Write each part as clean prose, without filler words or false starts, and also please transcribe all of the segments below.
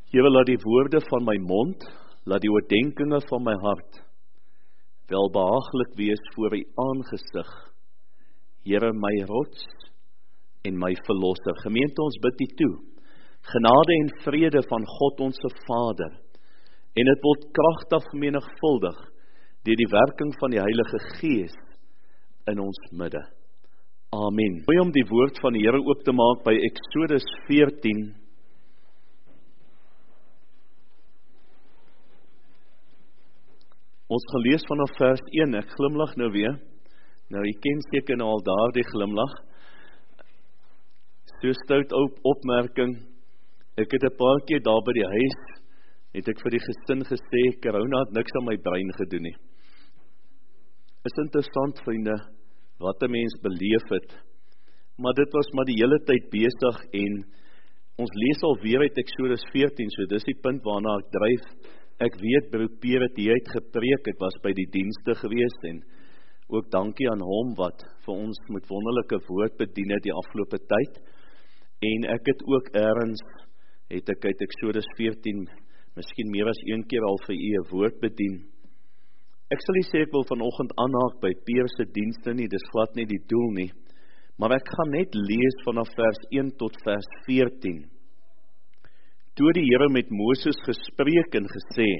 Here, laat die woorde van my mond, laat die oordeenkinge van my hart welbehaaglik wees voor u aangesig. Here, my rots en my verlosser. Gemeente, ons bid u toe. Genade en vrede van God onze Vader. En het word kragtig vermenigvuldig deur die werking van die Heilige Gees in ons midde. Amen. Mooi om die woord van die Here oop te maak by Exodus 14. Ons gaan lees vanaf vers 1, ek glimlag nou weer. Nou, jy ken seker nou al daar die glimlag. So stout opmerking, ek het 'n paar keer daar by die huis, het ek vir die gesin gesê, corona het niks aan my brein gedoen nie. Is interessant, vriende, wat 'n mens beleef het, maar dit was maar die hele tyd besig, en ons lees alweer uit Exodus 14, so dis die punt waarna ek dryf. Ek weet, broer Pierre het hier uit gepreek, ek was by die dienste gewees, en ook dankie aan hom wat vir ons met wonderlike woord bedien het die afgelope tyd, en ek het ook ergens, het ek uit Exodus 14, miskien meer as een keer al vir u 'n woord bedien. Ek sal nie sê ek wil vanoggend aanhaak by Pierre se dienste nie, dis glad nie die doel nie, maar ek gaan net lees vanaf vers 1 tot vers 14. Toe die Here met Moses gespreek en gesê,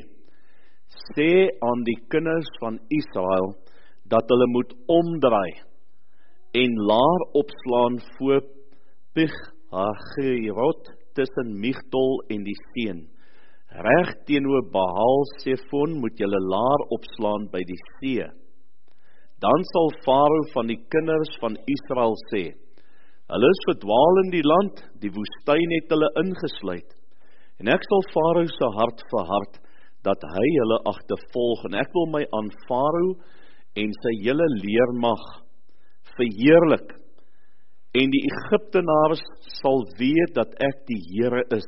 sê aan die kinders van Israel, dat hulle moet omdraai, en laar opslaan voor Pih-Hahiroth, tussen Migdol en die see. Reg teenoor Baal-Zephon moet julle laar opslaan by die see. Dan sal Farao van die kinders van Israel sê, hulle is verdwaal in die land, die woestyn het hulle ingesluit. En ek sal Farao se hart verhard, dat hy hulle agtervolg, en ek wil my aan Farao en sy hele leermag verheerlik, en die Egiptenaars sal weet dat ek die Here is.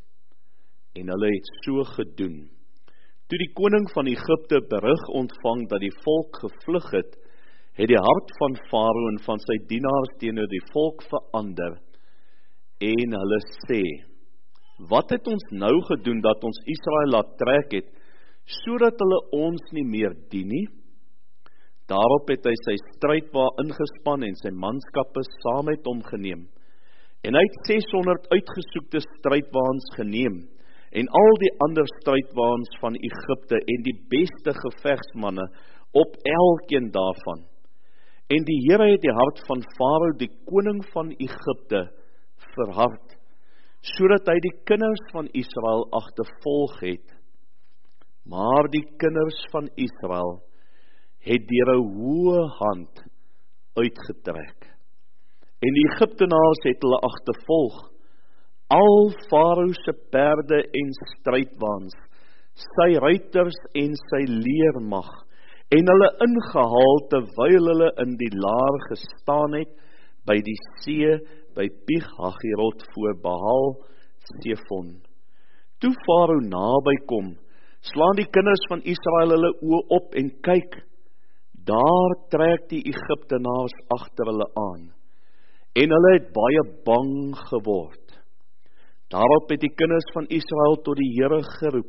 En hulle het so gedoen. Toe die koning van Egipte berig ontvang dat die volk gevlug het die hart van Farao en van sy dienaars teenoor die volk verander, en hulle sê, wat het ons nou gedoen dat ons Israel laat trek het, sodat hulle ons nie meer dien nie? Daarop het hy sy strydwa ingespan en sy manskappe saam met hom geneem. En hy het 600 uitgesoekte strydwaans geneem, en al die ander strydwaans van Egipte, en die beste gevegsmanne op elkeen daarvan. En die Here het die hart van Farao, die koning van Egipte, verhard, sodat hy die kinders van Israel agtervolg het. Maar die kinders van Israel het deur 'n hoë hand uitgetrek. En die Egiptenaars het hulle agtervolg, al Farao se perde en strydwaans, sy ruiters en sy leermag, en hulle ingehaal terwyl hulle in die laar gestaan het, by die see, by Pih-Hahiroth voor Baal-Zephon. Toe Farao naby kom, slaan die kinders van Israel hulle oë op en kyk, daar trek die Egiptenaars agter hulle aan, en hulle het baie bang geword. Daarop het die kinders van Israel tot die Here geroep,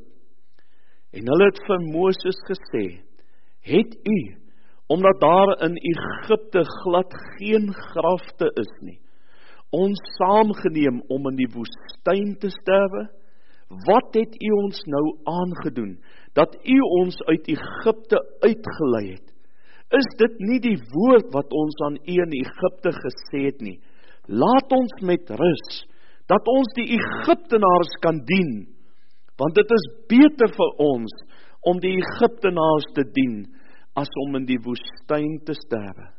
en hulle het vir Moses gesê, het u, omdat daar in Egipte glad geen grafte is nie, ons saamgeneem om in die woestyn te sterwe? Wat het u ons nou aangedoen, dat u ons uit Egipte uitgelei het? Is dit nie die woord wat ons aan u in Egipte gesê het nie? Laat ons met rus, dat ons die Egiptenaars kan dien, want dit is beter vir ons om die Egiptenaars te dien, as om in die woestyn te sterwe.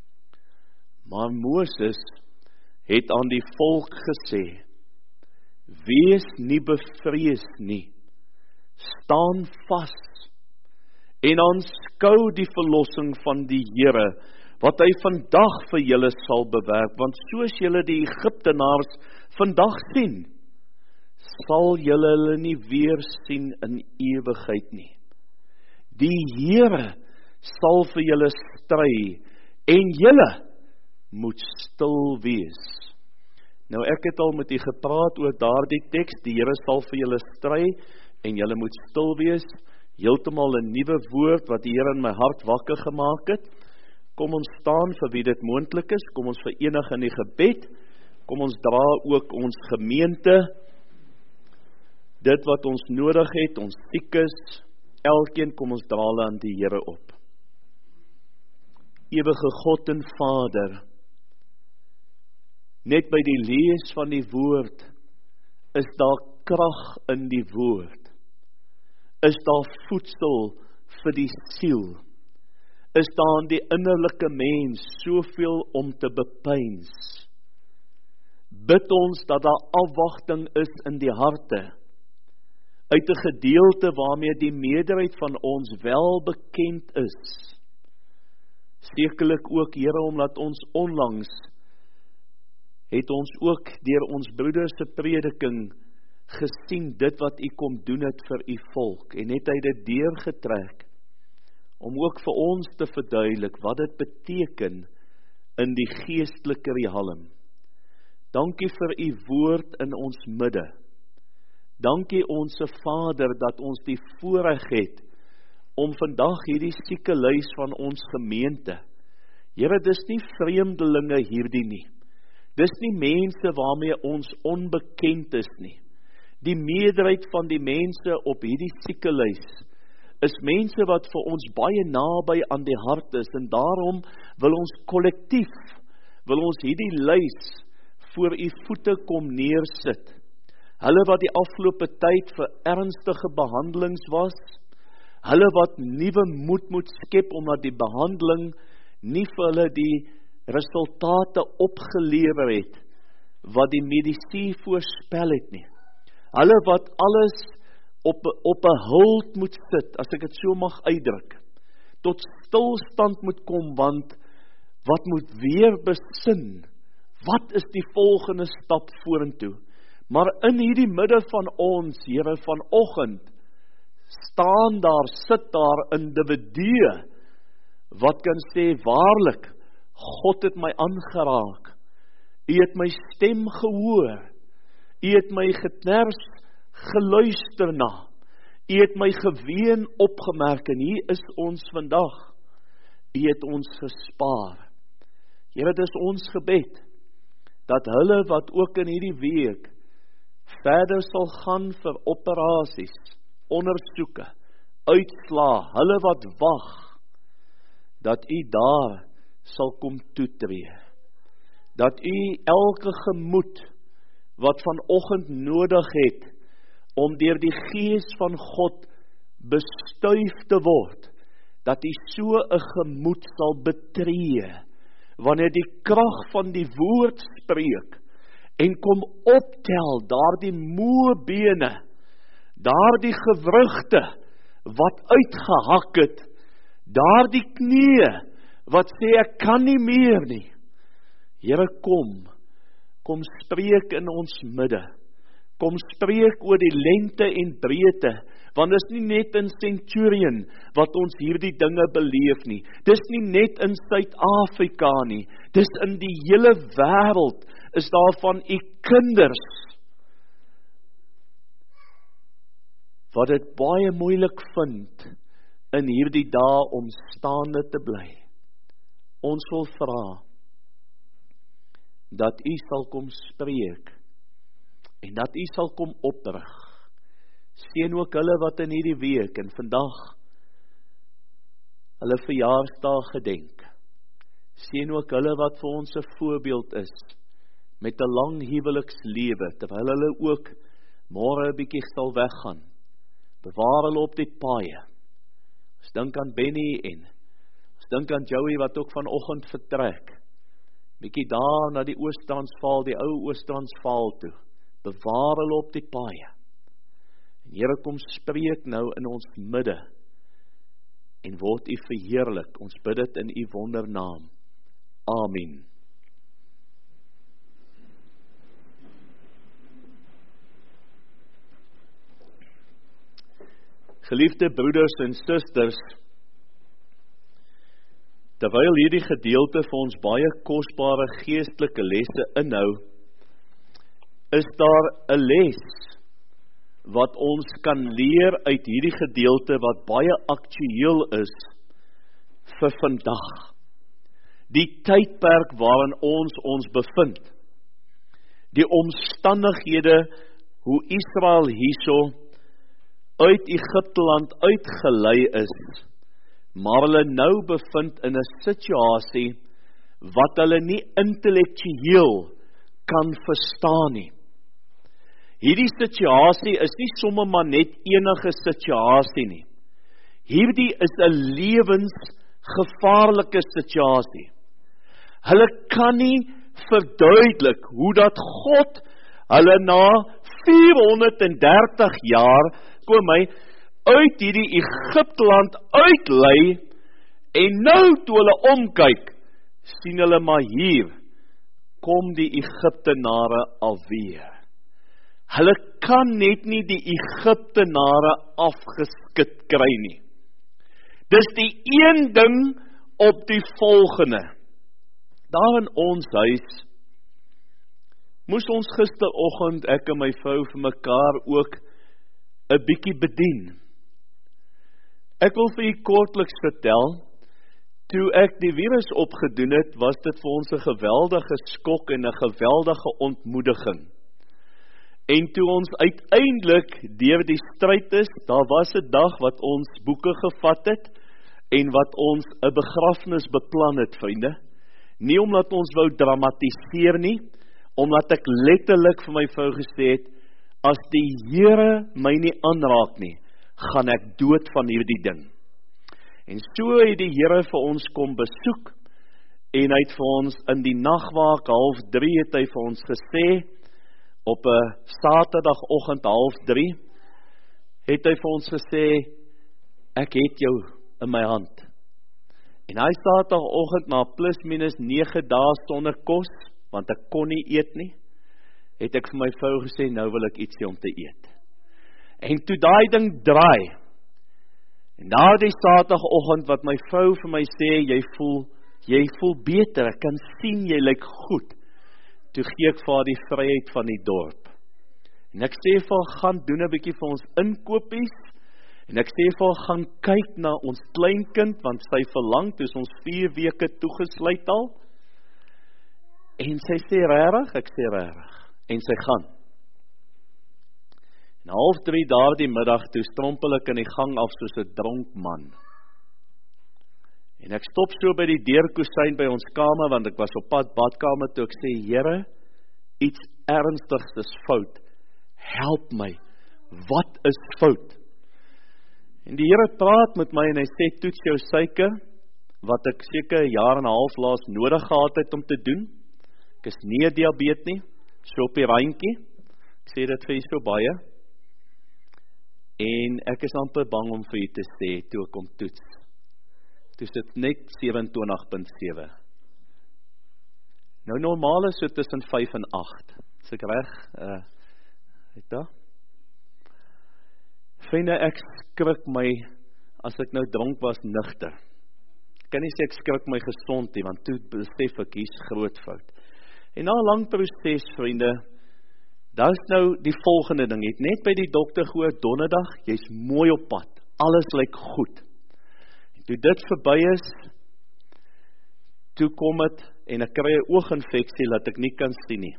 Maar Moses het aan die volk gesê, wees nie bevrees nie, staan vas, en aanskou die verlossing van die Here, wat hy vandag vir julle sal bewerk, want soos julle die Egiptenaars vandag sien, sal julle hulle nie weer sien in ewigheid nie. Die Here sal vir julle stry, en julle moet stil wees. Nou ek het al met u gepraat oor daardie teks, die Here sal vir julle stry, en julle moet stil wees, heeltemal 'n nuwe woord, wat die Here in my hart wakker gemaak het. Kom ons staan vir wie dit moontlik is, kom ons verenig in die gebed, kom ons dra ook ons gemeente, dit wat ons nodig het, ons siekes, elkeen kom ons dra hulle aan die Here op. Ewige God en Vader, net by die lees van die woord, is daar krag in die woord, is daar voedsel vir die siel, is daar in die innerlike mens soveel om te bepeins. Bid ons dat daar afwagting is in die harte, uit 'n gedeelte waarmee die meerderheid van ons wel bekend is. Sekerlik ook, Here, omdat ons onlangs het ons ook deur ons broeders se prediking gesien dit wat u kom doen het vir u volk, en het hy dit deurgetrek om ook vir ons te verduidelik wat dit beteken in die geestelike riehalm. Dankie vir u woord in ons midde. Dankie onsse Vader dat ons die voorreg het om vandag hierdie sieke lys van ons gemeente. Here, dis nie vreemdelinge hierdie nie. Dis nie mense waarmee ons onbekend is nie. Die meerderheid van die mense op hierdie sieke lys is mense wat vir ons baie naby aan die hart is, en daarom wil ons kollektief, wil ons hierdie lys voor u voete kom neersit. Hulle wat die afgelope tyd vir ernstige behandelings was, hulle wat nuwe moed moet skep, omdat die behandeling nie vir hulle die resultate opgelewer het, wat die medisyne voorspel het nie. Hulle wat alles op 'n hult moet sit, as ek dit so mag uitdruk, tot stilstand moet kom, want wat moet weer besin, wat is die volgende stap vorentoe? Maar in hierdie midde van ons, Here, vanoggend, staan daar, sit daar individue, wat kan sê, waarlik, God het my aangeraak, u het my stem gehoor, u het my geknars geluister na, u het my geween opgemerk, en hier is ons vandag, u het ons gespaar. Here, dit is ons gebed, dat hulle wat ook in hierdie week verder sal gaan vir operasies, ondersoeke, uitslaa, hulle wat wag, dat u daar sal kom toetree, dat u elke gemoed wat vanoggend nodig het om deur die Gees van God bestuif te word, dat u so 'n gemoed sal betree, wanneer die krag van die woord spreek, en kom optel daardie moe bene, daardie gewrigte wat uitgehak het, daardie knieë wat sê ek kan nie meer nie. Here, kom spreek in ons midde, kom spreek oor die lengte en breedte, want dis nie net in Centurion wat ons hierdie dinge beleef nie, dis nie net in Suid-Afrika nie, dis in die hele wêreld, is daar van u kinders, wat dit baie moeilik vind, in hierdie dae om staande te bly. Ons wil vra, dat u sal kom spreek, en dat u sal kom oprig. Seën ook hulle wat in hierdie week, en vandag, hulle verjaarsdag gedenk. Seën ook hulle wat vir ons 'n voorbeeld is, met 'n lang huwelikslewe, terwyl hulle ook môre 'n bietjie sal weggaan. Bewaar hulle op die paaie. Ons dink aan Benny en ons dink aan Joey wat ook vanoggend vertrek. Bietjie daar na die Oos-Transvaal, die ou Oos-Transvaal toe. Bewaar hulle op die paaie. En Here, kom spreek nou in ons midde en word u verheerlik. Ons bid dit in u wondernaam. Amen. Geliefde broeders en susters, terwyl hierdie gedeelte vir ons baie kosbare geestelike lesse inhou, is daar 'n les wat ons kan leer uit hierdie gedeelte wat baie aktueel is vir vandag. Die tydperk waarin ons bevind. Die omstandighede hoe Israel hierso uit Egipteland uitgelei is, maar hulle nou bevind in 'n situasie wat hulle nie intellektueel kan verstaan nie. Hierdie situasie is nie sommer maar net enige situasie nie. Hierdie is 'n lewensgevaarlike situasie. Hulle kan nie verduidelik hoe dat God hulle na 430 jaar uit hierdie Egipteland uitlei, en nou toe hulle omkyk, sien hulle maar hier, kom die Egiptenare alweer. Hulle kan net nie die Egiptenare afgeskit kry nie. Dis die een ding op die volgende. Daar in ons huis, moes ons gisteroggend, ek en my vrou vir mekaar ook 'n bietjie bedien. Ek wil vir u kortliks vertel, toe ek die virus opgedoen het, was dit vir ons 'n geweldige skok en 'n geweldige ontmoediging. En toe ons uiteindelik deur die stryd is, daar was 'n dag wat ons boeke gevat het, en wat ons 'n begrafnis beplan het, vriende. Nie omdat ons wou dramatiseer nie, omdat ek letterlik vir my vrou gesê het, as die Here my nie aanraak nie, gaan ek dood van hierdie ding. En so het die Here vir ons kom besoek, en hy het vir ons in die nagwaak 2:30 het hy vir ons gesê, op 'n Saterdagoggend 2:30, het hy vir ons gesê, ek het jou in my hand. En hy Saterdagoggend na plus minus 9 dae sonder kos, want ek kon nie eet nie, het ek vir my vrou gesê, nou wil ek iets hê om te eet. En toe daai ding draai, en na die Saterdagoggend wat my vrou vir my sê, jy voel beter, ek kan sien jy lyk goed, toe gee ek vir haar die vryheid van die dorp. En ek sê vir haar, gaan doen 'n bietjie vir ons inkopies, en ek sê vir haar, gaan kyk na ons kleinkind, want sy verlang, toe is ons 4 weke toegesluit al, en sy sê regtig, ek sê regtig, en sy gaan. En 2:30 daardie middag, toe strompel ek in die gang af soos 'n dronk man. En ek stop so by die deurkusyn by ons kamer, want ek was op pad badkamer toe, ek sê, Here, iets ernstigs is fout. Help my, wat is fout? En die Here praat met my en hy sê, toets jou suiker, wat ek seker 1.5 jaar laas nodig gehad het om te doen. Ek is nie 'n diabetes nie, so op die randjie. Ek sê dit vir u so baie. En ek is amper bang om vir u te sê, toe ek kom toets. Toe sit net 27.7. Nou normaal is so tussen 5 en 8. Is ek reg? Het daar? Vriende, ek skrik my, as ek nou dronk was, nigter. Ek kan nie sê ek skrik my gesond nie, want toe besef ek, hier's groot fout. En na 'n lang proses, vriende, daar is nou die volgende ding, het net by die dokter gehoor, donderdag, jy's mooi op pad, alles lyk goed. En toe dit verby is, toe kom het, en ek kry 'n ooginfeksie, dat ek nie kan sien nie.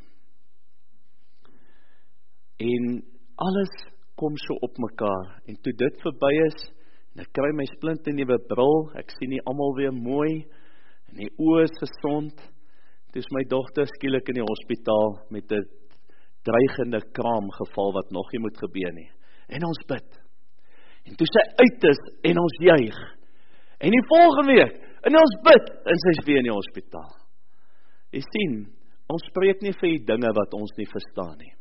En alles kom so op mekaar, en toe dit verby is, en ek kry my splinte nuwe bril, ek sien nie almal weer mooi, en die oë is gesond, toe is my dogter skielik in die hospitaal, met 'n dreigende kraamgeval, wat nog nie moet gebeur nie, en ons bid, en toe sy uit is, en ons juig, en die volgende week, en ons bid, en sy is weer in die hospitaal. Jy sien, ons spreek nie vir die dinge wat ons nie verstaan nie.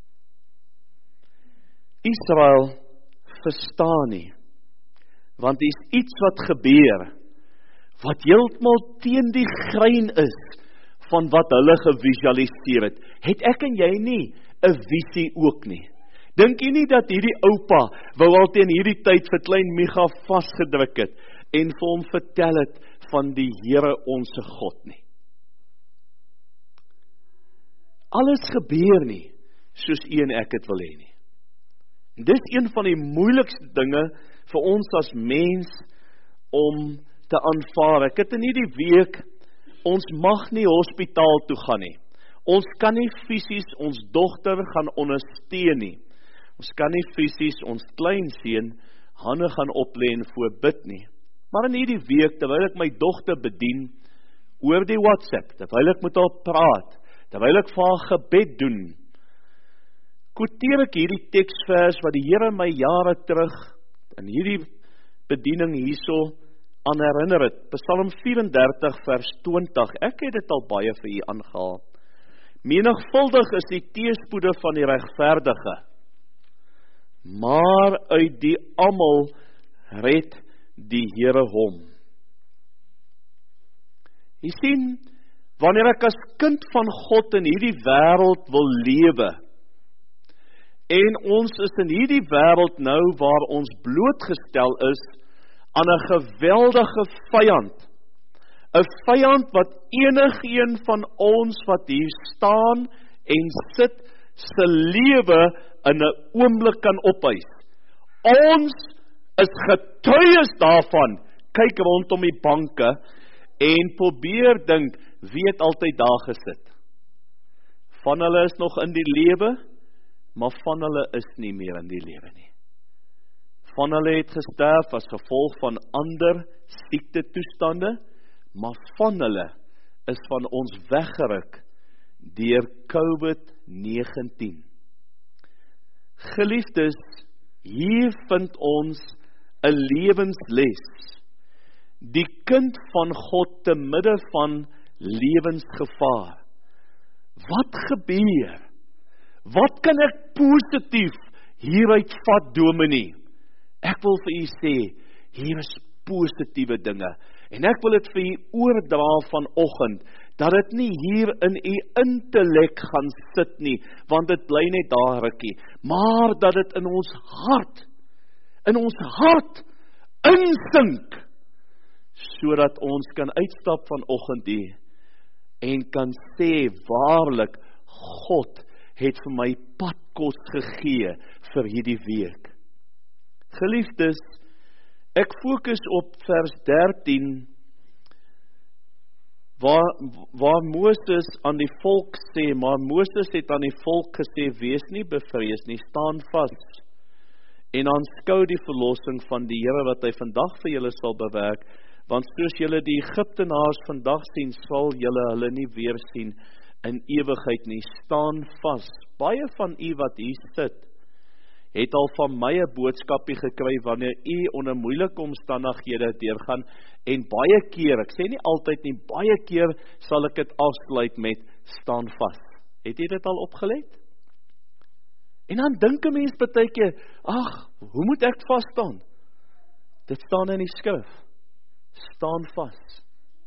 Israel verstaan nie, want daar is iets wat gebeur, wat heeltemal teen die grein is, van wat hulle gevisualiseer het. Het ek en jy nie 'n visie ook nie? Dink jy nie dat hierdie oupa wou al teen hierdie tyd vir klein Micha vasgedruk het, en vir hom vertel het van die Here onse God nie? Alles gebeur nie, soos U en ek het wil hê nie. En dis een van die moeilikste dinge vir ons as mens om te aanvaar. Ek het in hierdie week, ons mag nie hospitaal toe gaan nie. Ons kan nie fisies ons dogter gaan ondersteun nie. Ons kan nie fisies ons kleinseun hande gaan oplê en voorbid nie. Maar in hierdie week, terwyl ek my dogter bedien, oor die WhatsApp, terwyl ek met haar praat, terwyl ek vir haar gebed doen, quoteer ek hierdie teksvers wat die Here my jare terug in hierdie bediening hierso aan herinner het. Psalm 34 vers 20. Ek het dit al baie vir U aangehaal. Menigvuldig is die teëspoede van die regverdige, maar uit die almal red die Here hom. Jy sien, wanneer ek as kind van God in hierdie wêreld wil lewe, en ons is in hierdie wêreld nou waar ons blootgestel is aan 'n geweldige vyand. 'n Vyand wat enigeen van ons wat hier staan en sit, se lewe in 'n oomblik kan opeis. Ons is getuies daarvan. Kyk rondom die banke en probeer dink, wie het altyd daar gesit? Van hulle is nog in die lewe, maar van hulle is nie meer in die lewe nie. Van hulle het gesterf as gevolg van ander siektetoestande, maar van hulle is van ons weggeruk deur COVID-19. Geliefdes, hier vind ons 'n lewensles. Die kind van God te midde van lewensgevaar. Wat gebeur? Wat kan ek positief hieruit vat, dominee? Ek wil vir u sê, hier is positiewe dinge. En ek wil dit vir u oordra vanoggend, dat dit nie hier in u intellek gaan sit nie, want dit bly net daar rukkie, maar dat dit in ons hart insink, sodat ons kan uitstap vanoggend hier, en kan sê, waarlik, God het vir my padkos gegee vir hierdie week. Geliefdes, ek fokus op vers 13, waar Moses aan die volk sê, maar Moses het aan die volk gesê, wees nie bevrees nie, staan vas, en aanskou die verlossing van die Here wat hy vandag vir julle sal bewerk, want soos julle die Egiptenaars vandag sien, sal julle hulle nie weer sien in ewigheid nie. Staan vas. Baie van u wat hier sit, het al van my 'n boodskapie gekry wanneer u onder moeilike omstandighede deurgaan, en baie keer, ek sê nie altyd nie, baie keer sal ek dit afsluit met staan vas. Het jy dit al opgelet? En dan dink 'n mens baie keer, ag, hoe moet ek vas staan? Dit staan in die skrif. Staan vas.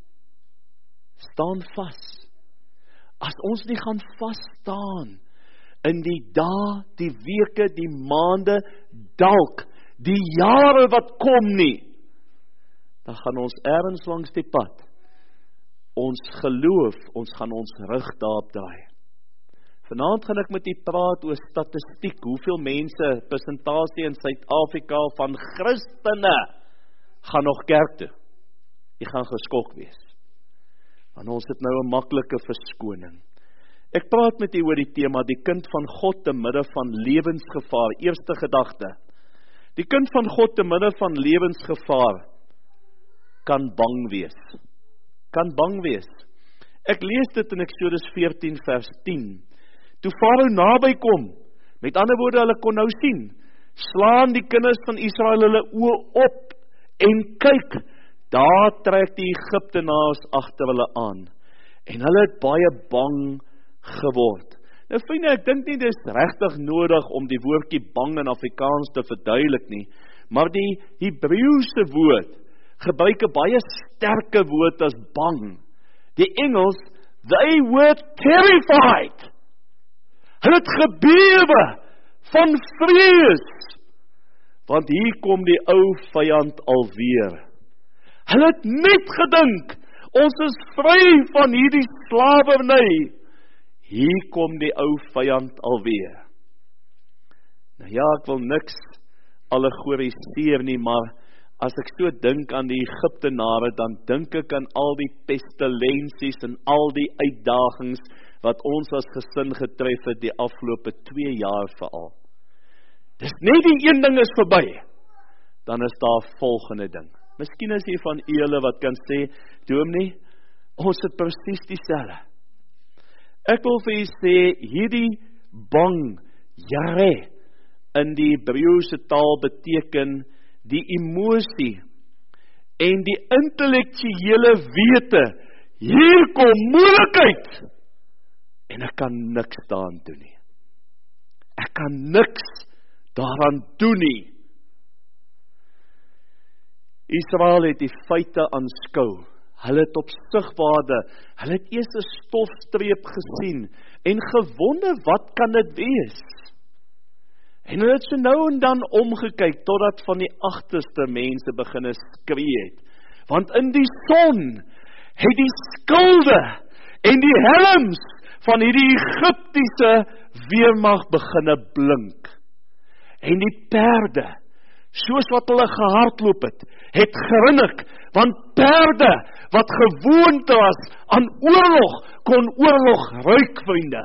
Staan vas. As ons nie gaan vas staan in die dae, die weke, die maande, dalk die jare wat kom nie, dan gaan ons ergens langs die pad, ons geloof, ons gaan ons rug daarop draai. Vanaand gaan ek met u praat oor statistiek, hoeveel mense, persentasie in Suid-Afrika van Christene, gaan nog kerk toe. Jy gaan geskok wees. Want ons het nou 'n maklike verskoning. Ek praat met u oor die tema, die kind van God te midde van lewensgevaar. Eerste gedagte. Die kind van God te midde van lewensgevaar kan bang wees. Kan bang wees. Ek lees dit in Eksodus 14 vers 10. Toe Farao naby kom, met ander woorde, hulle kon nou sien, slaan die kinders van Israel hulle oë op en kyk, daar trek die Egiptenaars agter hulle aan. En hulle het baie bang geword. Nou vriende, ek dink nie dis regtig nodig om die woordjie bang in Afrikaans te verduidelik nie, maar die Hebreëse woord gebruik 'n baie sterker woord as bang. Die Engels, they were terrified. Hulle het gebewe van vrees, want hier kom die ou vyand alweer. Hulle het net gedink, ons is vry van hierdie slawerny. hier kom die ou vyand alweer. Nou ja, ek wil niks allegoriseer nie, maar as ek so dink aan die Egiptenare, dan dink ek aan al die pestilensies en al die uitdagings wat ons as gesin getref het die afgelope 2 jaar veral. Dis net die een ding is verby, dan is daar volgende ding. Miskien is hier van julle wat kan sê, dominee, ons het presies dieselfde. Ek wil vir julle sê, hierdie bang, jare, in die Hebreëse taal beteken die emosie en die intellektuele wete, hier kom moeilikheid, en ek kan niks daaraan doen nie. Ek kan niks daaraan doen nie. Israel het die feite aanskou, hulle het opsigwaarde, hulle het eers 'n stofstreep gesien, en gewonder, wat kan dit wees? En hulle het so nou en dan omgekyk, totdat van die agterste mense beginne skree het. Want in die son, het die skilde, en die helms, van hierdie Egiptiese weermag beginne blink. En die perde, soos wat hulle gehardloop het gerinnik, want perde, wat gewoond was aan oorlog, kon oorlog ruik, vriende.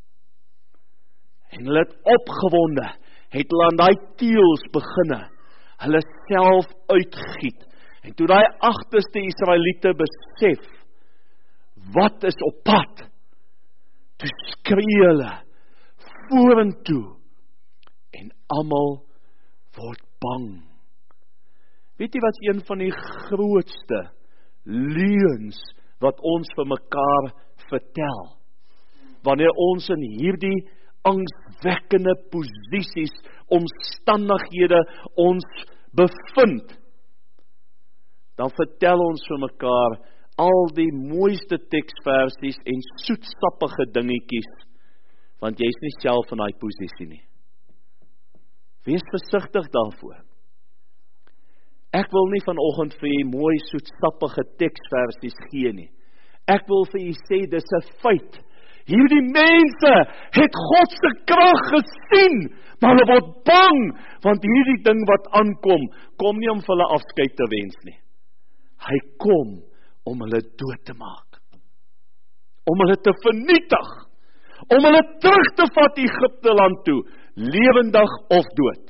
En hulle het opgewonde, het hulle aan daai teels beginne, hulle self uitgiet. En toe daai agterste Israeliete besef, wat is op pad, toe skree hulle vorentoe, en almal word bang. Weet jy wat een van die grootste leuns wat ons vir mekaar vertel? Wanneer ons in hierdie angswekkende posisies, omstandighede ons bevind, dan vertel ons vir mekaar al die mooiste teksversies en soetsappige dingetjies, want jy is nie self in daai posisie nie. Wees versigtig daarvoor. Ek wil nie vanoggend vir jy mooi soetsappige teksversies gee nie. Ek wil vir jy sê, dis 'n feit. Hierdie mense het God se krag gesien, maar hulle word bang, want hierdie ding wat aankom, kom nie om vir hulle afskeid te wens nie. Hy kom om hulle dood te maak, om hulle te vernietig, om hulle terug te vat Egipte land toe, lewendig of dood.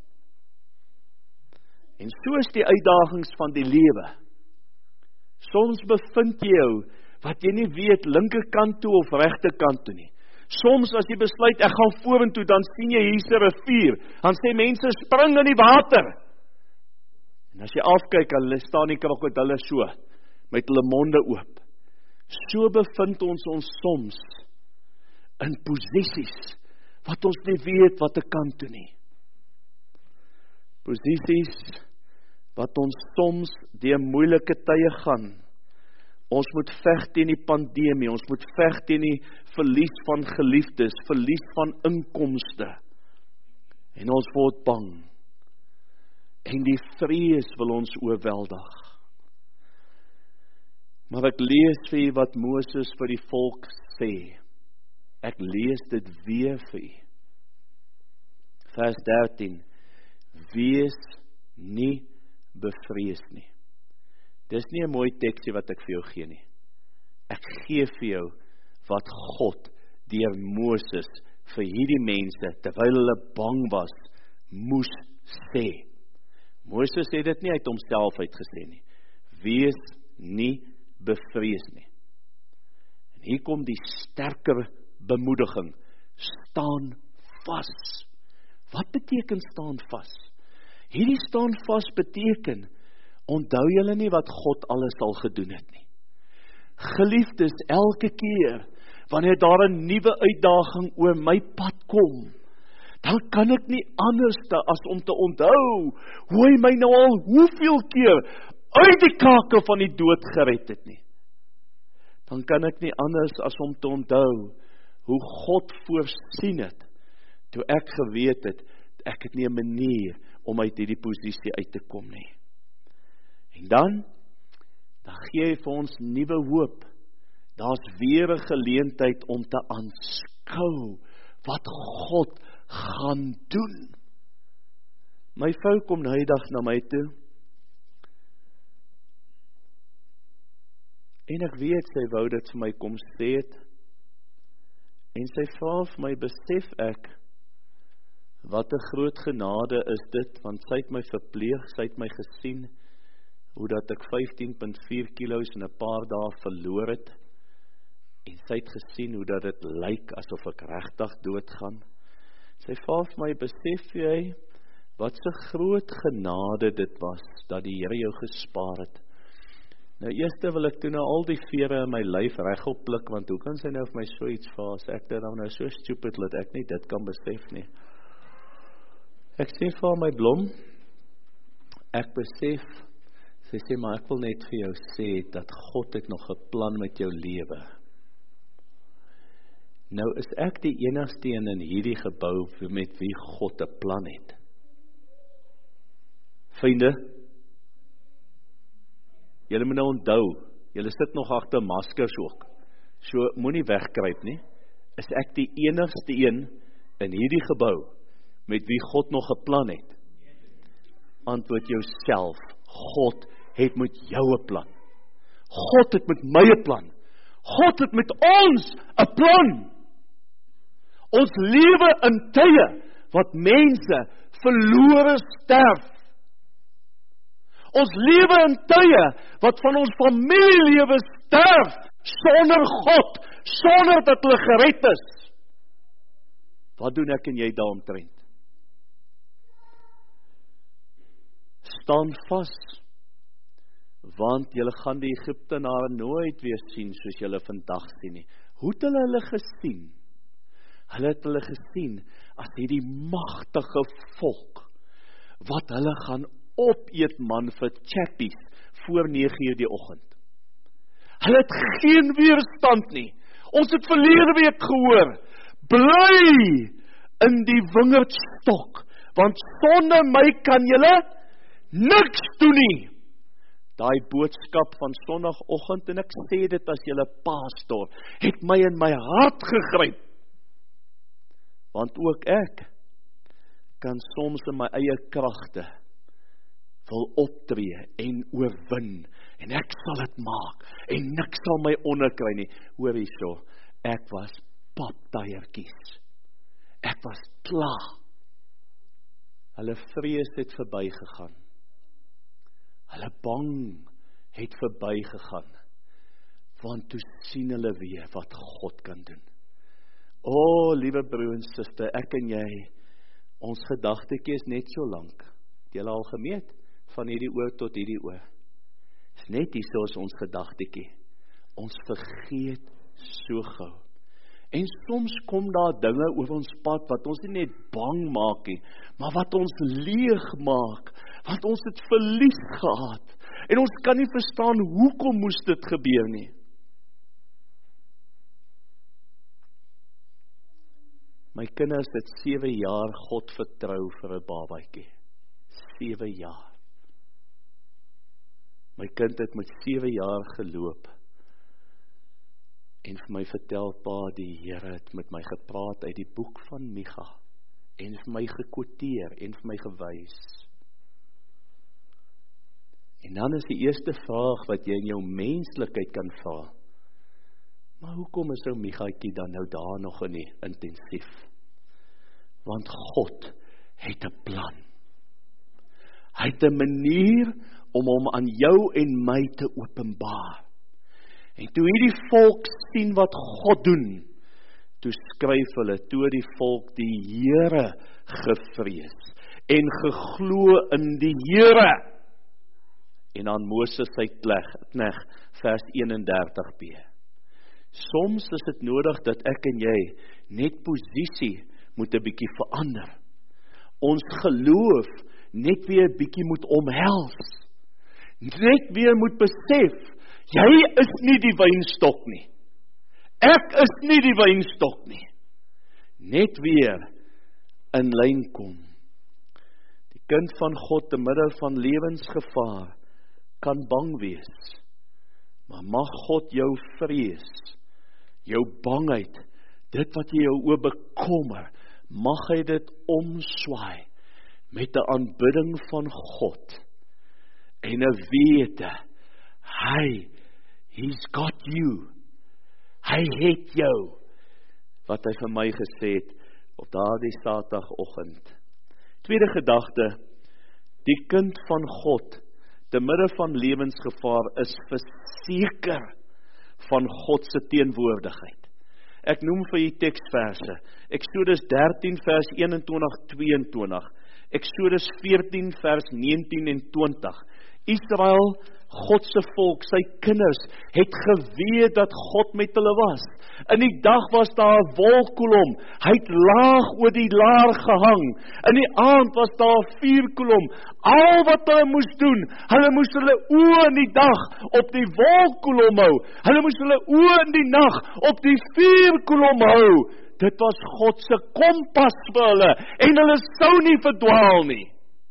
En so is die uitdagings van die lewe. Soms bevind jy jou, wat jy nie weet, linkerkant toe of regterkant toe nie. Soms as jy besluit, ek gaan vorentoe, dan sien jy hier's 'n rivier, dan sê mense, spring in die water. En as jy afkyk, hulle staan die krokodille so, met hulle monde oop. So bevind ons soms in posisies, wat ons nie weet wat 'n kant toe nie. Posisies, wat ons soms deur moeilike tye gaan. Ons moet veg teen die pandemie, ons moet veg teen die verlies van geliefdes, verlies van inkomste. En ons word bang. En die vrees wil ons oorweldig. Maar ek lees vir jy wat Moses vir die volk sê. Ek lees dit weer vir jy. Vers 13. Wees nie bevrees nie. Dis nie 'n mooi teksie wat ek vir jou gee nie. Ek gee vir jou wat God deur Moses vir hierdie mense, terwyl hulle bang was, moes sê. Moses het dit nie uit homself uitgesê nie. Wees nie bevrees nie. En hier kom die sterker bemoediging. Staan vas. Wat beteken staan vas? Hierdie staan vas beteken, onthou julle nie wat God alles al gedoen het nie. Geliefdes, elke keer, wanneer daar 'n nuwe uitdaging oor my pad kom, dan kan ek nie anders as om te onthou, hoe hy my nou al hoeveel keer uit die kake van die dood gered het nie. Dan kan ek nie anders as om te onthou, hoe God voorsien het, toe ek geweet het, ek het nie 'n manier om uit hierdie posisie uit te kom nie. En dan gee hy vir ons nuwe hoop, Daar's weer 'n geleentheid om te aanskou wat God gaan doen. My vrou kom nou die dag na my toe, en ek weet sy wou dit vir my kom sê het, en sy vra vir my, besef ek, wat 'n groot genade is dit, want sy het my verpleeg, sy het my gesien, hoe dat ek 15.4 kilo's in 'n paar dae verloor het, en sy het gesien hoe dat dit lyk asof ek regtig doodgaan. Sy vra vir my, besef jy, wat 'n groot genade dit was, dat die Here jou gespaar het. Nou eerste wil ek toe nou al die vere in my lyf regop pluk, want hoe kan sy nou vir my so iets vra, as ek dit nou so stupid, dat ek nie dit kan besef nie. Ek sê vir haar, my blom, ek besef, sy sê, maar ek wil net vir jou sê, dat God het nog 'n plan met jou lewe. Nou is ek die enigste een in hierdie gebou, met wie God 'n plan het. Vriende, julle moet nou onthou, julle sit nog agter maskers ook, so moenie wegkruip nie, is ek die enigste een in hierdie gebou, met wie God nog 'n plan het? Antwoord jouself, God het met jou 'n plan. God het met my 'n plan. God het met ons 'n plan. Ons lewe in tye wat mense verlore sterf. Ons lewe in tye wat van ons familielewe sterf, sonder God, sonder dat hulle gered is. Wat doen ek en jy daaromtrent? Staan vas, want julle gaan die Egiptenare nooit weer sien, soos julle vandag sien nie. Hoe het hulle gesien? Hulle het hulle gesien, as hierdie magtige volk, wat hulle gaan opeet man vir chappies, voor 9:00 die oggend. Hulle het geen weerstand nie. Ons het verlede week gehoor, bly in die wingerdstok, want sonder my kan julle niks doen nie. Daai boodskap van Sondagoggend, en ek sê dit as julle pastoor, het my in my hart gegryp. Want ook ek kan soms in my eie kragte wil optree en oorwin, en ek sal dit maak, en niks sal my onderkry nie. Hoor hierso, ek was paptuiertjies. Ek was klaar. Hulle vrees het verbygegaan. Hulle bang het verbygegaan, want toe sien hulle weer wat God kan doen. O, liewe broer en suster, ek en jy, ons gedagtetjie is net so lank. Het julle al gemeet? Van hierdie oor tot hierdie oor. Is net hier soos ons gedagtetjie. Ons vergeet so gou. En soms kom daar dinge oor ons pad, wat ons nie net bang maak nie, maar wat ons leeg maak, want ons het verlies gehad, en ons kan nie verstaan, hoekom moes dit gebeur nie. My kinders het 7 jaar God vertrou vir 'n babatjie. 7 jaar. My kind het met 7 jaar geloop, en vir my vertel, pa, die Here het met my gepraat uit die boek van Micha, en vir my gekwoteer, en vir my gewys. En dan is die eerste vraag wat jy in jou menslikheid kan vra, maar hoekom is ou Michaatjie dan nou daar nog nie intensief? Want God het 'n plan. Hy het 'n manier om hom aan jou en my te openbaar. En toe hierdie volk sien wat God doen, toe skryf hulle, toe die volk die Here gevrees en geglo in die Here. En dan Moses sy knegt, vers 31b. Soms is dit nodig dat ek en jy net posisie moet 'n bietjie verander. Ons geloof net weer 'n bietjie moet omhels. Net weer moet besef, jy is nie die wynstok nie. Ek is nie die wynstok nie. Net weer in lyn kom. Die kind van God te midde van lewensgevaar kan bang wees. Maar mag God jou vrees, jou bangheid, dit wat jy jou oor bekommer, mag hy dit omswaai met 'n aanbidding van God en 'n wete, he's got you, hy het jou, wat hy vir my gesê het op daardie Saterdagoggend. Tweede gedagte, die kind van God, te midde van lewensgevaar, is verseker van God se teenwoordigheid. Ek noem vir julle teksverse. Eksodus 13 vers 21-22. Eksodus 14 vers 19 en 20. Israel, God se volk, sy kinders, het geweet dat God met hulle was. In die dag was daar 'n wolkkolom, hy het laag oor die laar gehang. In die aand was daar 'n vuurkolom. Al wat hulle moes doen, hulle moes hulle oë in die dag op die wolkkolom hou. Hulle moes hulle oë in die nag op die vuurkolom hou. Dit was God se kompas vir hulle en hulle sou nie verdwaal nie.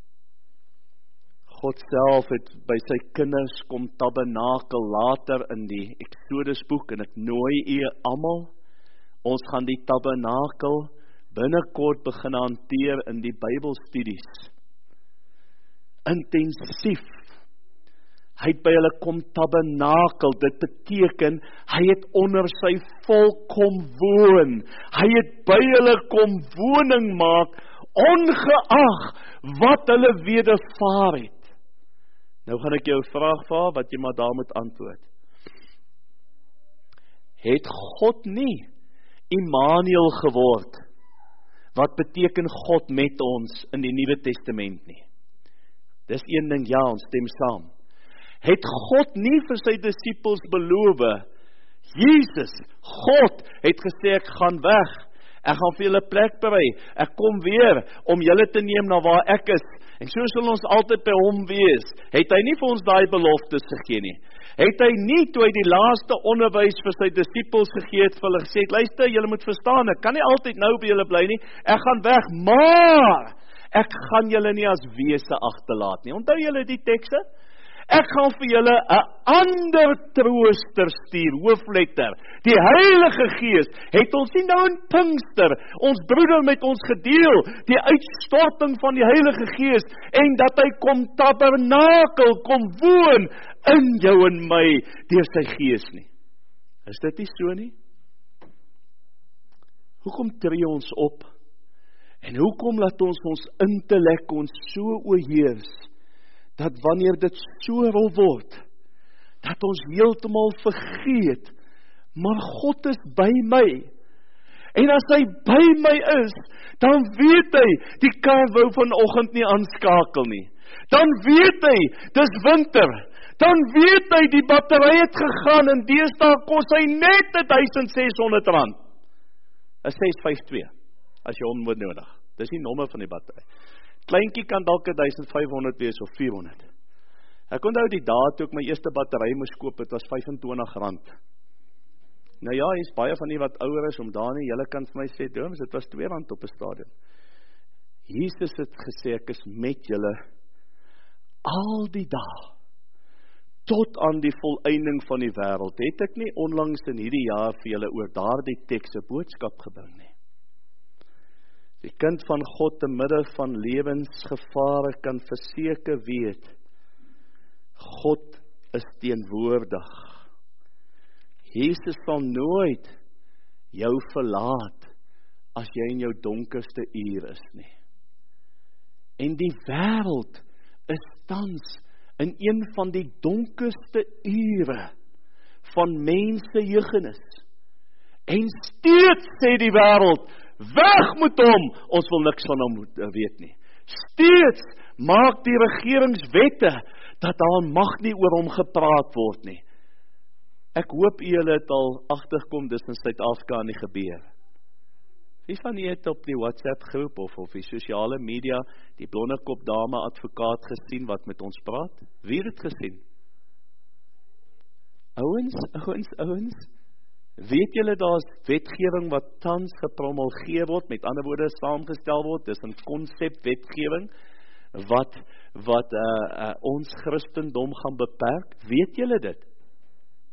God self het by sy kinders kom tabernakel later in die Eksodus boek en ek nooi u almal, ons gaan die tabernakel binnekort begin hanteer in die Bybelstudies. Intensief. Hy het by hulle kom tabernakel, dit beteken, hy het onder sy volk kom woon. Hy het by hulle kom woning maak, ongeag wat hulle wedervaar het. Nou gaan ek jou 'n vraag vra, wat jy maar daar moet antwoord. Het God nie Immanuel geword, wat beteken God met ons in die Nuwe Testament nie? Dis een ding, ja, ons stem saam. Het God nie vir sy disippels beloof, Jesus, God, het gesê, ek gaan weg, ek gaan vir julle plek berei, ek kom weer, om julle te neem na waar ek is, en so sal ons altyd by hom wees. Het hy nie vir ons daai beloftes gegee nie? Het hy nie, toe hy die laaste onderwys vir sy disippels gegee het, vir hulle gesê, luister, julle moet verstaan, ek kan nie altyd nou by julle bly nie, ek gaan weg, maar ek gaan julle nie as wese agterlaat nie. Onthou julle die tekste? Ek gaan vir julle 'n ander trooster stuur, hoofletter. Die Heilige Gees het ons nie nou in Pinkster, ons broeder met ons gedeel, die uitstorting van die Heilige Gees, en dat hy kom tabernakel, kom woon in jou en my, deur sy Gees nie. Is dit nie so nie? Hoekom tree ons op? En hoekom laat ons intellek ons so oorheers, dat wanneer dit so wil word, dat ons heeltemal vergeet, maar God is by my. En as hy by my is, dan weet hy, die kar wou vanoggend nie aanskakel nie. Dan weet hy, dis winter. Dan weet hy, die battery het gegaan, en deesdae kos hy net R1,600. 'n 652, as jy hom moet nodig. Dis die nommer van die battery. Kleinkie kan dalk 1,500 wees of 400. Ek onthou die dae toe ek my eerste battery moes koop, het was R25. Nou ja, hier's baie van die wat ouer is, om daar nie, julle kan vir my sê, dooms, dit was R2 op 'n stadium. Jesus het gesê, ek is met julle al die dae, tot aan die volëinding van die wêreld. Het ek nie onlangs in hierdie jaar vir julle oor daardie teks 'n boodskap gebring nie? Die kind van God te midde van lewensgevare kan verseker weet, God is teenwoordig. Jesus sal nooit jou verlaat as jy in jou donkerste uur is nie. En die wêreld is tans in een van die donkerste ure van mensgeheugenis. En steeds sê die wêreld, weg met hom, ons wil niks van hom weet nie. Steeds maak die regeringswette dat daar mag nie oor hom gepraat word nie. Ek hoop julle het al agterkom, dis in Suid-Afrika nie gebeur. Wie van julle het op die WhatsApp groep of die sosiale media die blonde kop dame advokaat gesien wat met ons praat? Wie het dit gesien? Ouens, weet julle daar's wetgewing wat tans gepromulgeer word, met ander woorde saamgestel word, dis 'n konsepwetgewing wat ons Christendom gaan beperk? Weet julle dit?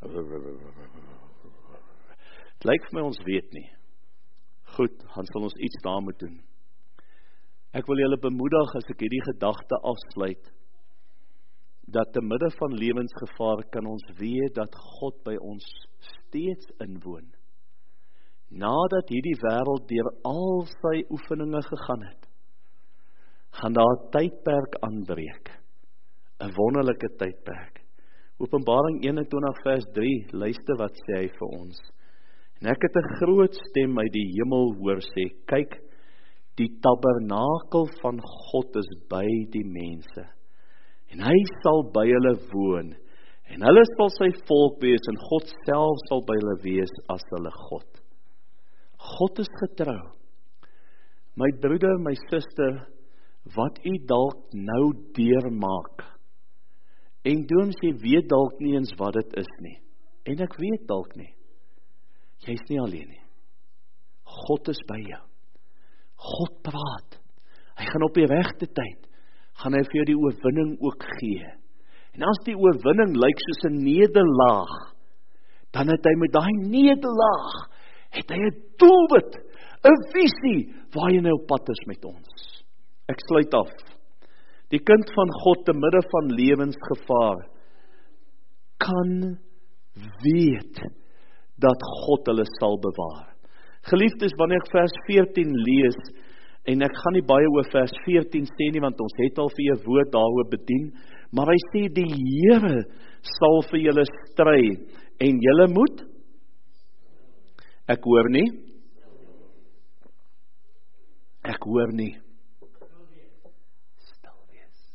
Het lyk vir my ons weet nie. Goed, dan sal ons iets daar moet doen. Ek wil julle bemoedig as ek hierdie gedagte afsluit, dat te midde van lewensgevaar kan ons weet dat God by ons steeds inwoon. Nadat hierdie wêreld deur al sy oefeninge gegaan het, gaan daar 'n tydperk aanbreek. 'n wonderlike tydperk. Openbaring 21 vers 3, luister wat sê hy vir ons. En ek het 'n groot stem uit die hemel hoor sê, kyk, die tabernakel van God is by die mense. En hy sal by hulle woon. En hulle sal sy volk wees, en God self sal by hulle wees as hulle God. God is getrou. My broeder, my suster, wat u dalk nou deurmaak, en dooms jy weet dalk nie eens wat dit is nie, en ek weet dalk nie, jy is nie alleen nie. God is by jou. God praat. Hy gaan op die regte tyd, gaan hy vir jou die oorwinning ook gee. En as die oorwinning lyk soos 'n nederlaag, dan het hy met daai nederlaag, het hy 'n doelwit, 'n visie, waarheen hy op pad is met ons. Ek sluit af. Die kind van God te midde van lewensgevaar kan weet dat God hulle sal bewaar. Geliefdes, wanneer ek vers 14 lees, en ek gaan nie baie oor vers 14 sê nie, want ons het al vir jou woord daaroor bedien, maar hy sê die Here sal vir julle stry, en julle moet, ek hoor nie, stil wees.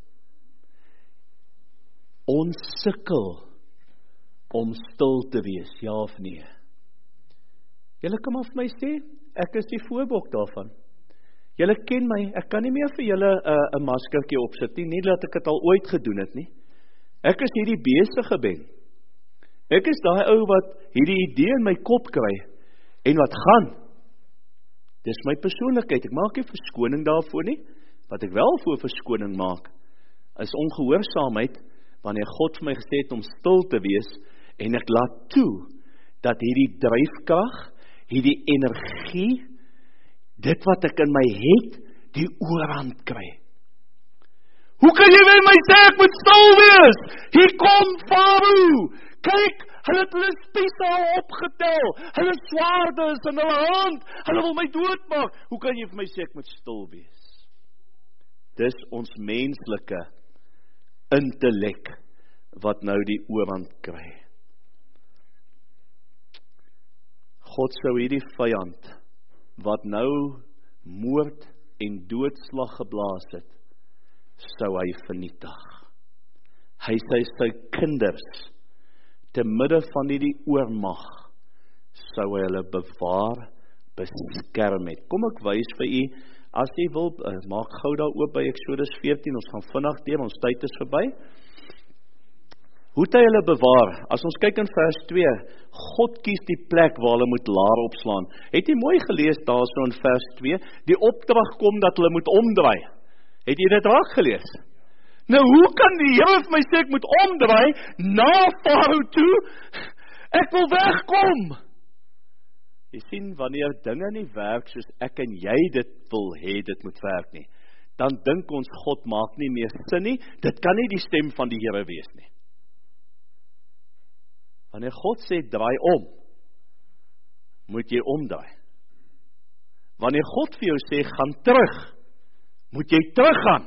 Ons sukkel om stil te wees, ja of nee? Julle kan maar vir my sê, ek is die voorbeeld daarvan. Julle ken my, ek kan nie meer vir julle 'n maskertjie opsit nie dat ek dit al ooit gedoen het nie. Ek is hierdie besige ben. Ek is daai ou wat hierdie idee in my kop kry, en wat gaan. Dis my persoonlikheid, ek maak nie verskoning daarvoor nie. Wat ek wel voor verskoning maak, is ongehoorsaamheid, wanneer God vir my gesê het om stil te wees, en ek laat toe, dat hierdie dryfkrag, hierdie energie, dit wat ek in my het, die oorhand kry. Hoe kan jy vir my sê, ek moet stil wees? Hier kom Farao. Kyk, hulle het hulle spiese al opgetel, hulle swaarde is in hulle hand, hulle wil my doodmaak. Hoe kan jy vir my sê, ek moet stil wees? Dis ons menslike intellek, wat nou die oorhand kry. God sou hierdie vyand, wat nou moord en doodslag geblaas het, sou hy vernietig. Hy sê sy kinders, te midde van hierdie oormag, sou hy hulle bewaar, beskerm het. Kom ek wys vir u, as jy wil, maak gou daar oop by Eksodus 14, ons gaan vinnig deur, ons tyd is verby. Hoe het hy hulle bewaar? As ons kyk in vers 2, God kies die plek waar hulle moet laar opslaan. Het jy mooi gelees daar so in vers 2, die opdrag kom dat hulle moet omdraai. Het jy dit raak gelees? Nou hoe kan die Here vir my sê ek moet omdraai na Farao toe? Ek wil wegkom. Jy sien, wanneer dinge nie werk soos ek en jy dit wil hê dit moet werk nie, dan dink ons God maak nie meer sin nie, dit kan nie die stem van die Here wees nie. Wanneer God sê draai om, moet jy omdraai. Wanneer God vir jou sê gaan terug, moet jy teruggaan.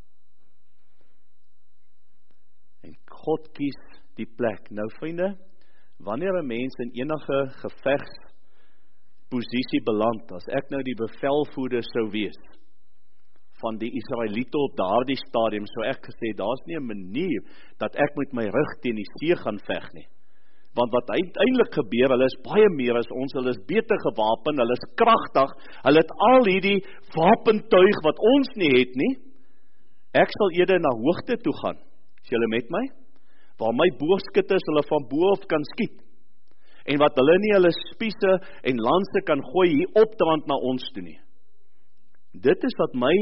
En God kies die plek. Nou vriende, wanneer 'n mens in enige gevegsposisie beland, as ek nou die bevelvoerder sou wees van die Israeliete op daardie stadium, sou ek gesê, daar's nie 'n manier dat ek met my rug teen die see gaan veg nie. Want wat uiteindelik gebeur, hulle is baie meer as ons, hulle is beter gewapen, hulle is kragtig, hulle het al hierdie wapentuig wat ons nie het nie. Ek sal eerder na hoogte toe gaan. Is julle met my? Waar my boogskutters hulle van bo af kan skiet. En wat hulle nie hulle spiese en lanse kan gooi hier opdraand na ons toe nie. Dit is wat my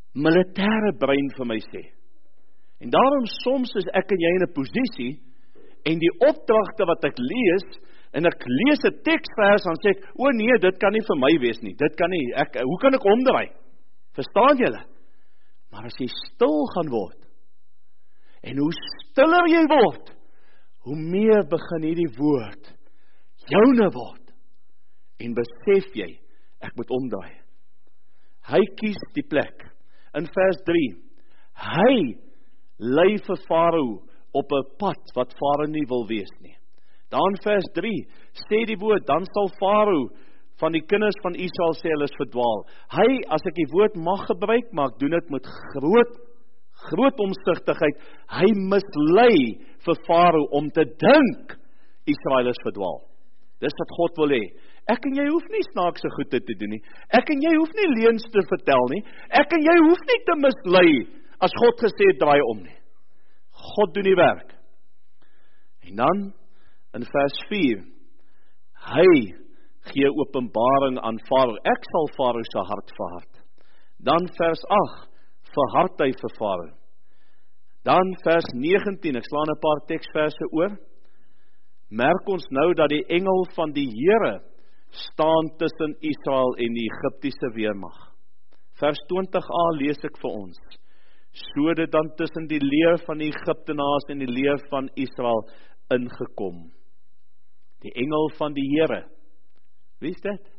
militêre brein vir my sê. En daarom soms is ek en jy in 'n posisie, en die opdragte wat ek lees, en ek lees 'n teksvers, dan sê ek, o nee, dit kan nie vir my wees nie, dit kan nie, hoe kan ek omdraai? Verstaan julle? Maar as jy stil gaan word, en hoe stiller jy word, hoe meer begin hierdie woord joune word, en besef jy, ek moet omdraai. Hy kies die plek. In vers 3, hy lei vir Farao op 'n pad wat Farao nie wil wees nie. Dan vers 3, sê die woord, dan sal Farao van die kinders van Israel sê hulle is verdwaal. Hy, as ek die woord mag gebruik, maar ek doen dit met groot omsigtigheid, hy mislei vir Farao om te dink Israel is verdwaal. Dis wat God wil hê. Ek en jy hoef nie snaakse goede te doen nie. Ek en jy hoef nie leuns te vertel nie. Ek en jy hoef nie te mislei as God gesê het, draai om nie. God doen die werk. En dan, in vers 4, hy gee openbaring aan Farao. Ek sal Farao se hart verhard. Dan vers 8, verhard hy vir Farao. Dan vers 19, ek slaan 'n paar teksverse oor. Merk ons nou dat die engel van die Here staan tussen Israel en die Egiptiese weermag. Vers 20a lees ek vir ons. So dit dan tussen die leer van die Egiptenaars en die leer van Israel ingekom. Die engel van die Here. Wie is dit?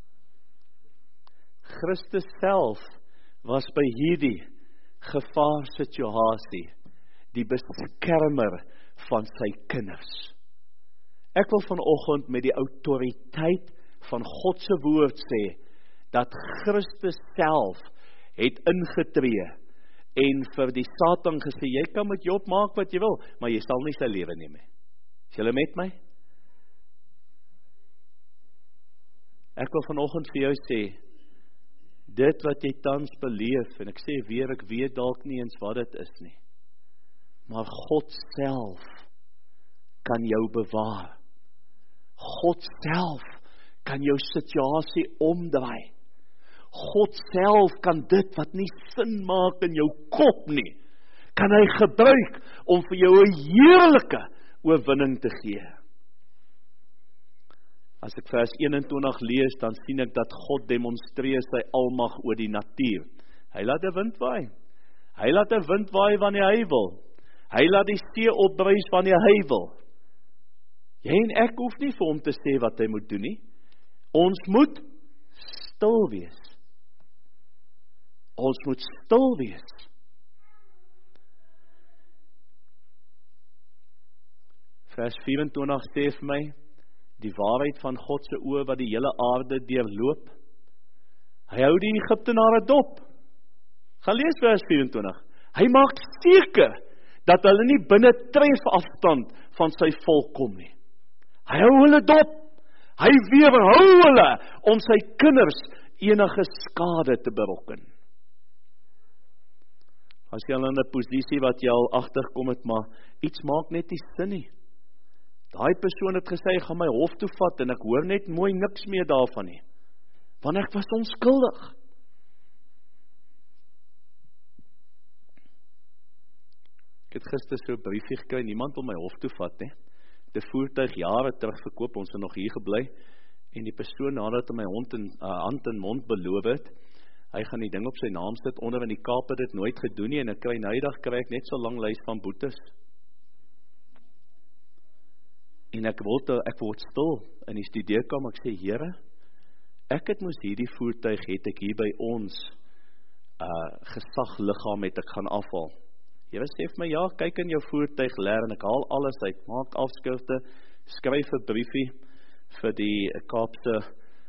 Christus self was by hierdie gevaarsituasie die beskermer van sy kinders. Ek wil vanoggend met die autoriteit van God se woord sê, dat Christus self het ingetree en vir die Satan gesê, jy kan met Job maak wat jy wil, maar jy sal nie sy lewe neem nie. Is julle met my? Ek wil vanoggend vir jou sê, dit wat jy tans beleef, en ek sê weer, ek weet dalk nie eens wat dit is nie, maar God self kan jou bewaar. God self kan jou situasie omdraai. God self kan dit wat nie sin maak in jou kop nie, kan hy gebruik om vir jou 'n heerlike oorwinning te gee. As ek vers 21 lees, dan sien ek dat God demonstreer sy almag oor die natuur. Hy laat 'n wind waai. Hy laat 'n wind waai wanneer hy wil. Hy laat die see opbruis wanneer hy wil. Jy en ek hoef nie vir hom te sê wat hy moet doen nie. Ons moet stil wees. Ons moet stil wees. Vers 24 sê vir my, die waarheid van God se oë wat die hele aarde deurloop. Hy hou die Egiptenare dop. Gaan lees vers 24. Hy maak seker dat hulle nie binne trefafstand van sy volk kom nie. Hy hou hulle dop. Hy weerhou hulle om sy kinders enige skade te berokken. As jy al in 'n posisie wat jy al agterkom het, maar iets maak net nie sin nie. Daai persoon het gesê, hy gaan my hof toe vat, en ek hoor net mooi niks meer daarvan nie. Want ek was onskuldig. Ek het gister so 'n briefie gekry, niemand wil my hof toe vat, hè. Die voertuig jare terug verkoop, ons het nog hier gebly, en die persoon nadat hy my hand en mond beloof het, hy gaan die ding op sy naam sit onder, in die Kaap het dit nooit gedoen nie, en ek kry noudag kry ek net so lang lys van boetes. En ek word stil in die studeerkamer, ek sê, Here, ek het moes hierdie voertuig, het ek hier by ons gesagliggaam het ek gaan afhaal. Here sê vir my, ja, kyk in jou voertuig leer, en ek haal alles uit, maak afskrifte, skryf 'n briefie vir die Kaapse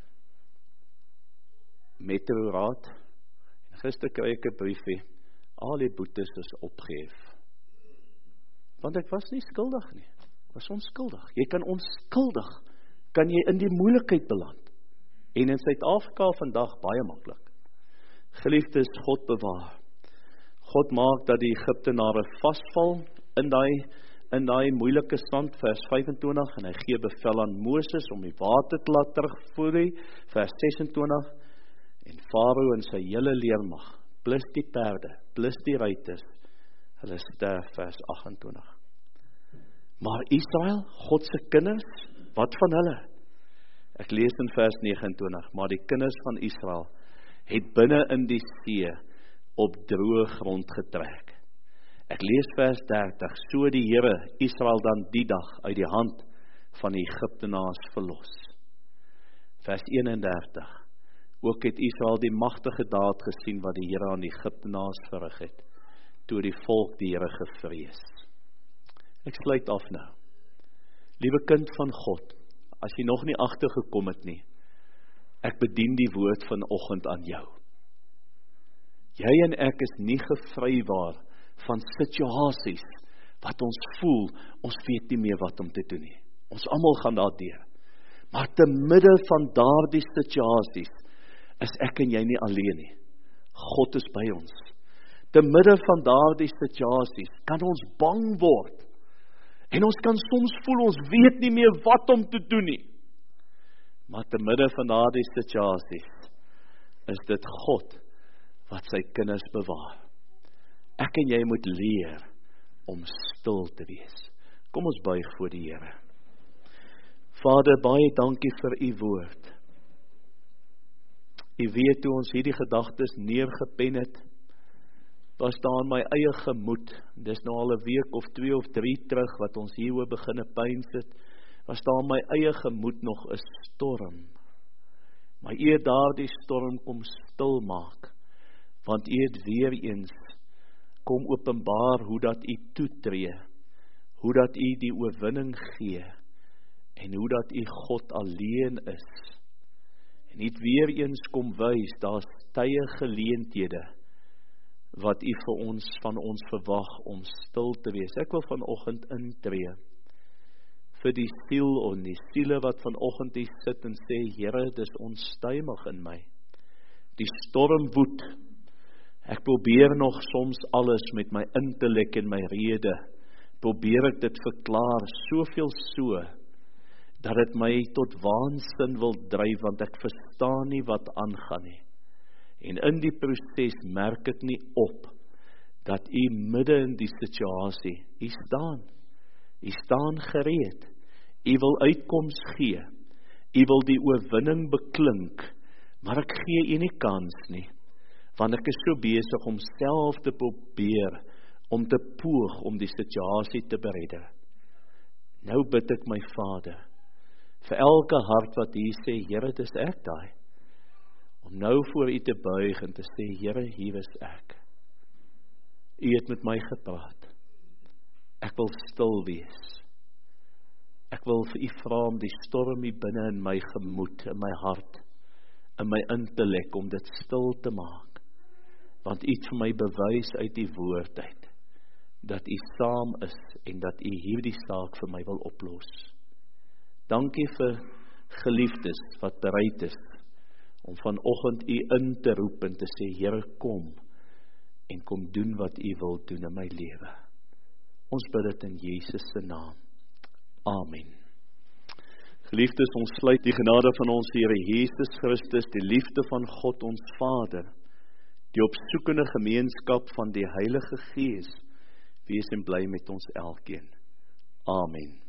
Metroraad. En gister kry ek 'n briefie, al die boetes is opgehef. Want ek was nie skuldig nie, ek was onskuldig. Jy kan onskuldig, kan jy in die moeilikheid beland. En in Suid-Afrika vandag baie maklik. Geliefdes, God bewaar. God maak dat die Egiptenare vasval in daai moeilike sand, vers 25, en hy gee bevel aan Moses om die water te laat terugvoer, vers 26, en Farao en sy hele leermag, plus die perde, plus die ruiters, hulle sterf, vers 28. Maar Israel, God se kinders, wat van hulle? Ek lees in vers 29, maar die kinders van Israel het binne in die see op droë grond getrek. Ek lees vers 30, so die Here Israel dan die dag uit die hand van die Egiptenaars verlos. Vers 31, ook het Israel die magtige daad gesien wat die Here aan die Egiptenaars verrig het, toe die volk die Here gevrees. Ek sluit af nou. Liewe kind van God, as jy nog nie agtergekom het nie, ek bedien die woord vanoggend aan jou. Jy en ek is nie gevrywaar van situasies wat ons voel, ons weet nie meer wat om te doen nie. Ons almal gaan daardeur. Maar te midde van daardie situasies is ek en jy nie alleen nie. God is by ons. Te midde van daardie situasies kan ons bang word. En ons kan soms voel, ons weet nie meer wat om te doen nie. Maar te midde van daardie situasies is dit God wat sy kinders bewaar. Ek en jy moet leer om stil te wees. Kom ons buig voor die Here. Vader, baie dankie vir u woord. U weet hoe ons hierdie gedagtes neergepen het, was daar in my eie gemoed, dis nou al 'n week of 2 of 3 terug, wat ons hieroor beginne pyns het, was daar in my eie gemoed nog 'n storm. Maar u het daardie storm kom stil maak, want u het weer eens kom openbaar hoe dat u toetree, hoe dat u die oorwinning gee, en hoe dat u God alleen is. En u het weer eens kom wys, daar's tye geleenthede, wat u vir ons, van ons verwag om stil te wees. Ek wil vanoggend intree, vir die siel en die siele wat vanoggend hier sit en sê, Here, dis onstuimig in my. Die storm woed. Ek probeer nog soms alles met my intellek en my rede, probeer ek dit verklaar, soveel so, dat het my tot waansin wil dryf, want ek verstaan nie wat aangaan nie. En in die proses merk ek nie op, dat u midde in die situasie, u staan gereed, u wil uitkoms gee, u wil die oorwinning beklink, maar ek gee u nie kans nie, want ek is so besig om self te probeer, om te poog om die situasie te beredder. Nou bid ek my Vader, vir elke hart wat hier sê, Here, dis ek daai, om nou voor u te buig en te sê, Here, hier is ek. U het met my gepraat. Ek wil stil wees. Ek wil vir u vra om die storm hier binne in my gemoed, in my hart, in my intellek, om dit stil te maak. Want u het vir my bewys uit die woord uit, dat u saam is, en dat u hierdie saak vir my wil oplos. Dankie vir geliefdes, wat bereid is, om vanoggend u in te roep, en te sê, Here, kom, en kom doen wat u wil doen in my lewe. Ons bid dit in Jesus se naam. Amen. Geliefdes, ons sluit die genade van ons Here Jesus Christus, die liefde van God ons Vader, die opsoekende gemeenskap van die Heilige Gees, wees en bly met ons elkeen. Amen.